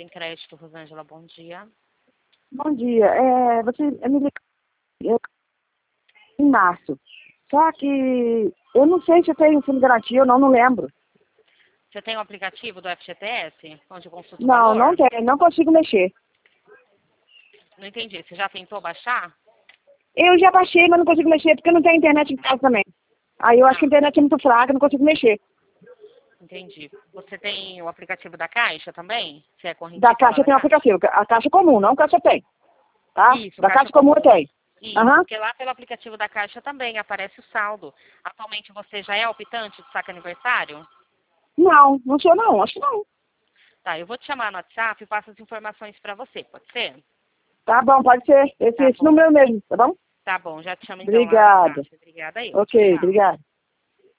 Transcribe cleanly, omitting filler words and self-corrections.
Sem Crédito, Rosângela, bom dia. Bom dia. Você me ligou em março. Só que eu não sei se eu tenho fundo de garantia ou não lembro. Você tem o aplicativo do FGTS, onde consulta o Não, valor? não tenho, não consigo mexer. Não entendi. Você já tentou baixar? Eu já baixei, mas não consigo mexer porque não tem internet em casa também. Aí eu acho que a internet é muito fraca, não consigo mexer. Entendi. Você tem o aplicativo da Caixa também? Você é Da correntista lá Caixa da tem o Caixa? aplicativo, a Caixa comum, não a Caixa tem. Tá? Isso, Da Caixa Caixa comum eu Comum. tenho. Isso, Aham. porque lá pelo aplicativo da Caixa também aparece o saldo. Atualmente você já é optante de saque aniversário? Não, não sou não, acho que não. Tá, eu vou te chamar no WhatsApp e passo as informações para você, pode ser? Tá bom, pode ser. Tá Esse bom. número mesmo, tá bom? Tá bom, já te chamo então lá no Obrigada. WhatsApp. Obrigada eu. Tchau, Ok, tchau. obrigada.